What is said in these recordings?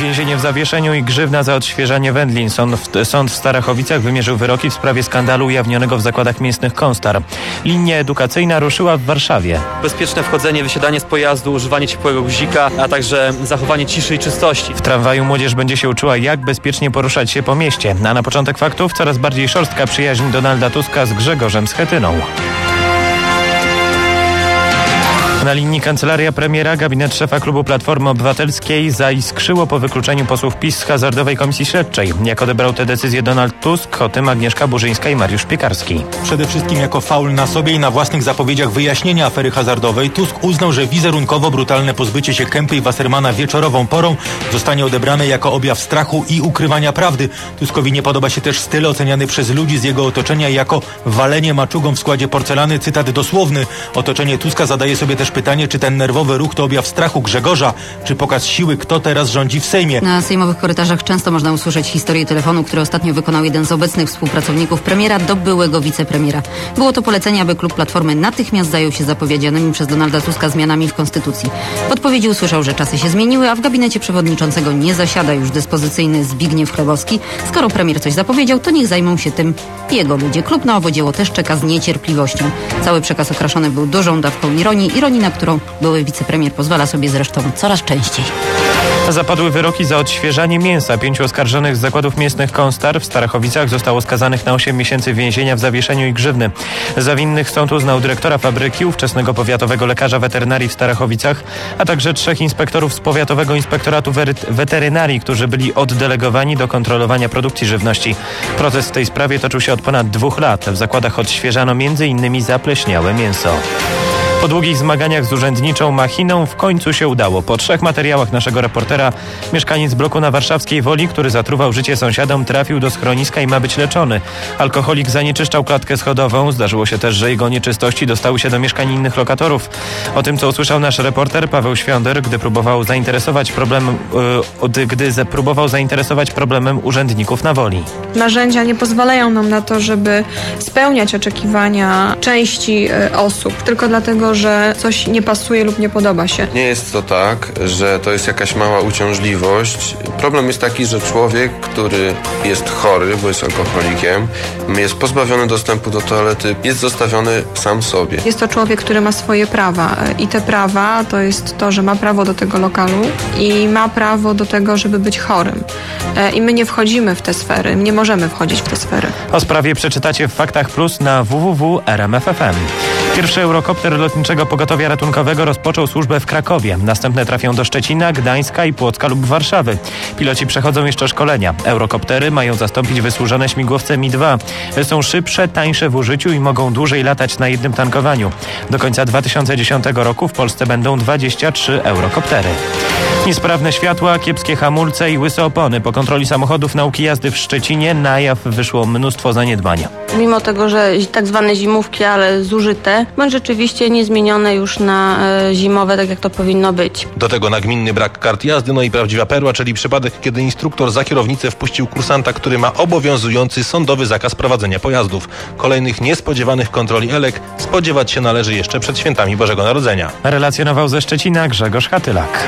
więzienie w zawieszeniu i grzywna za odświeżanie wędlin. Sąd w Starachowicach wymierzył wyroki w sprawie skandalu ujawnionego w zakładach mięsnych Konstar. Linia edukacyjna ruszyła w Warszawie. Bezpieczne wchodzenie, wysiadanie z pojazdu, używanie ciepłego guzika, a także zachowanie ciszy i czystości. W tramwaju młodzież będzie się uczyła, jak bezpiecznie poruszać się po mieście. A na początek faktów coraz bardziej szorstka przyjaźń Donalda Tuska z Grzegorzem Schetyną. Na linii kancelaria premiera, gabinet szefa klubu Platformy Obywatelskiej zaiskrzyło po wykluczeniu posłów PiS z hazardowej komisji śledczej. Jak odebrał tę decyzję Donald Tusk, o tym Agnieszka Burzyńska i Mariusz Piekarski. Przede wszystkim jako faul na sobie i na własnych zapowiedziach wyjaśnienia afery hazardowej Tusk uznał, że wizerunkowo brutalne pozbycie się Kempy i Wassermana wieczorową porą zostanie odebrane jako objaw strachu i ukrywania prawdy. Tuskowi nie podoba się też styl oceniany przez ludzi z jego otoczenia jako walenie maczugą w składzie porcelany, cytat dosłowny. Otoczenie Tuska zadaje sobie też pytanie, czy ten nerwowy ruch to objaw strachu Grzegorza, czy pokaz siły, kto teraz rządzi w Sejmie. Na sejmowych korytarzach często można usłyszeć historię telefonu, który ostatnio wykonał jeden z obecnych współpracowników premiera do byłego wicepremiera. Było to polecenie, aby klub Platformy natychmiast zajął się zapowiedzianymi przez Donalda Tuska zmianami w konstytucji. W odpowiedzi usłyszał, że czasy się zmieniły, a w gabinecie przewodniczącego nie zasiada już dyspozycyjny Zbigniew Chlebowski. Skoro premier coś zapowiedział, to niech zajmą się tym jego ludzie. Klub na owo dzieło też czeka z niecierpliwością. Cały przekaz okraszony był dużą dawką ironii, na którą były wicepremier pozwala sobie zresztą coraz częściej. Zapadły wyroki za odświeżanie mięsa. 5 oskarżonych z zakładów mięsnych Konstar w Starachowicach zostało skazanych na 8 miesięcy więzienia w zawieszeniu i grzywny. Za winnych sąd uznał dyrektora fabryki, ówczesnego powiatowego lekarza weterynarii w Starachowicach, a także 3 inspektorów z Powiatowego Inspektoratu Weterynarii, którzy byli oddelegowani do kontrolowania produkcji żywności. Proces w tej sprawie toczył się od ponad 2 lat. W zakładach odświeżano m.in. zapleśniałe mięso. Po długich zmaganiach z urzędniczą machiną w końcu się udało. Po 3 materiałach naszego reportera mieszkaniec bloku na Warszawskiej Woli, który zatruwał życie sąsiadom, trafił do schroniska i ma być leczony. Alkoholik zanieczyszczał klatkę schodową. Zdarzyło się też, że jego nieczystości dostały się do mieszkań innych lokatorów. O tym, co usłyszał nasz reporter Paweł Świąder, gdy próbował zainteresować problemem urzędników na Woli. Narzędzia nie pozwalają nam na to, żeby spełniać oczekiwania części osób, tylko dlatego, że coś nie pasuje lub nie podoba się. Nie jest to tak, że to jest jakaś mała uciążliwość. Problem jest taki, że człowiek, który jest chory, bo jest alkoholikiem, jest pozbawiony dostępu do toalety, jest zostawiony sam sobie. Jest to człowiek, który ma swoje prawa i te prawa to jest to, że ma prawo do tego lokalu i ma prawo do tego, żeby być chorym. I my nie wchodzimy w te sfery, nie możemy wchodzić w te sfery. O sprawie przeczytacie w Faktach Plus na www.rmf.fm. Pierwszy eurokopter lotniczego pogotowia ratunkowego rozpoczął służbę w Krakowie. Następne trafią do Szczecina, Gdańska i Płocka lub Warszawy. Piloci przechodzą jeszcze szkolenia. Eurokoptery mają zastąpić wysłużone śmigłowce Mi-2. Są szybsze, tańsze w użyciu i mogą dłużej latać na jednym tankowaniu. Do końca 2010 roku w Polsce będą 23 eurokoptery. Niesprawne światła, kiepskie hamulce i łyse opony. Po kontroli samochodów nauki jazdy w Szczecinie na jaw wyszło mnóstwo zaniedbania. Mimo tego, że tak zwane zimówki, ale zużyte, bądź rzeczywiście niezmienione już na zimowe, tak jak to powinno być. Do tego nagminny brak kart jazdy, no i prawdziwa perła, czyli przypadek, kiedy instruktor za kierownicę wpuścił kursanta, który ma obowiązujący sądowy zakaz prowadzenia pojazdów. Kolejnych niespodziewanych kontroli ELEK spodziewać się należy jeszcze przed świętami Bożego Narodzenia. Relacjonował ze Szczecina Grzegorz Hatylak.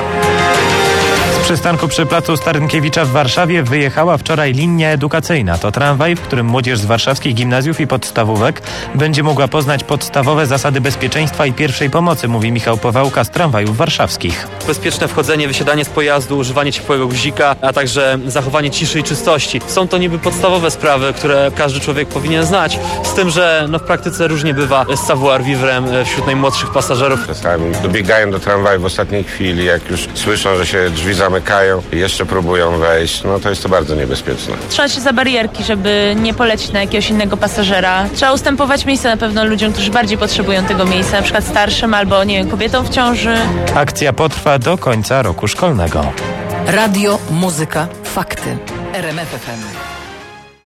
Z przystanku przy placu Starynkiewicza w Warszawie wyjechała wczoraj linia edukacyjna. To tramwaj, w którym młodzież z warszawskich gimnazjów i podstawówek będzie mogła poznać podstawowe zasady bezpieczeństwa i pierwszej pomocy, mówi Michał Powałka z tramwajów warszawskich. Bezpieczne wchodzenie, wysiadanie z pojazdu, używanie ciepłego guzika, a także zachowanie ciszy i czystości. Są to niby podstawowe sprawy, które każdy człowiek powinien znać, z tym, że w praktyce różnie bywa z savoir-vivre wśród najmłodszych pasażerów. Czasami dobiegają do tramwaju w ostatniej chwili, jak już słyszą, że się drzwi zamykają, jeszcze próbują wejść, to jest to bardzo niebezpieczne. Trzymać się za barierki, żeby nie polecić na jakiegoś innego pasażera. Trzeba ustępować miejsca na pewno ludziom, którzy bardziej potrzebują tego miejsca, na przykład starszym albo, kobietom w ciąży. Akcja potrwa do końca roku szkolnego. Radio, muzyka, fakty. RMF FM.